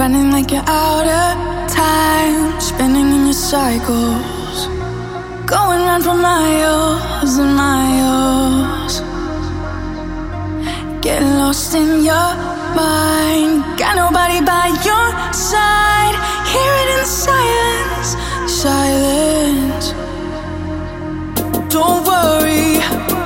Running like you're out of time, spinning in your cycles, going round for miles and miles. Getting lost in your mind, got nobody by your side. Hear it in silence, silence. Don't worry,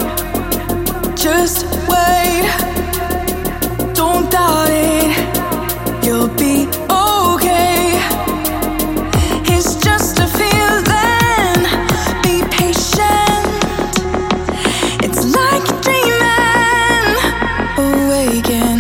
just wait. Don't doubt it, you'll be okay. It's just a feeling, be patient. It's like you're dreaming, awaken.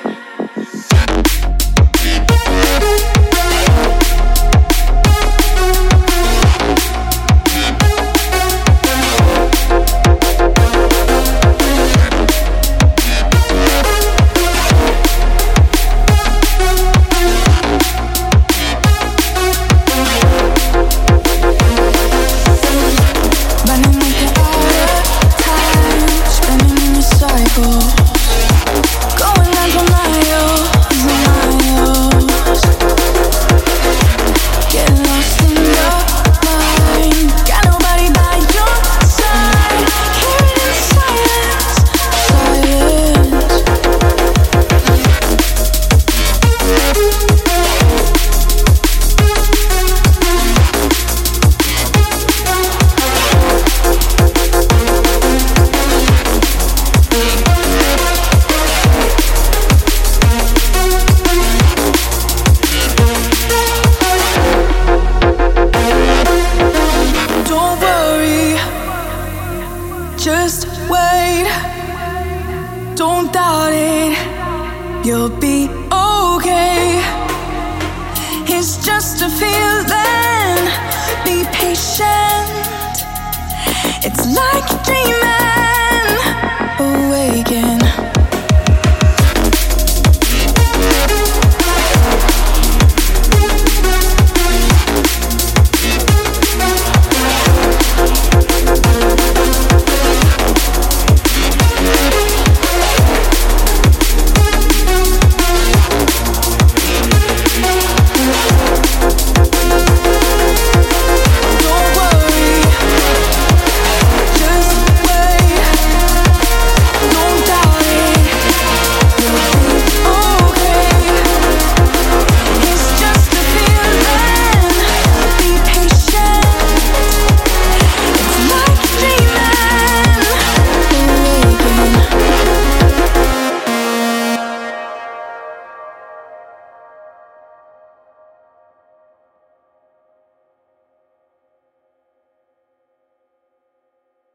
Just wait, don't doubt it, you'll be okay. It's just a feeling, be patient. It's like a dream.